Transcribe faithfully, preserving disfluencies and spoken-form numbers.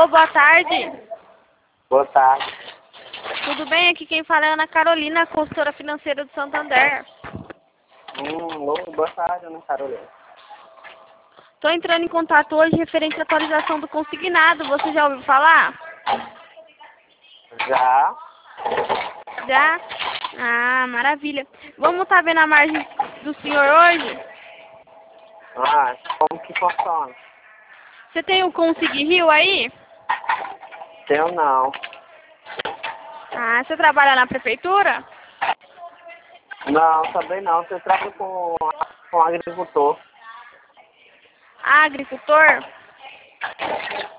Alô, boa tarde. Boa tarde. Tudo bem? Aqui quem fala é Ana Carolina, consultora financeira do Santander. Hum, oi, boa tarde, Ana Carolina. Estou entrando em contato hoje referente à atualização do consignado. Você já ouviu falar? Já? Já? Ah, maravilha. Vamos estar vendo a margem do senhor hoje? Ah, como que funciona? Você tem o Consig Rio aí? Tenho não. Ah, você trabalha na prefeitura? Não, também não. Você trabalha com, com agricultor. Ah, agricultor?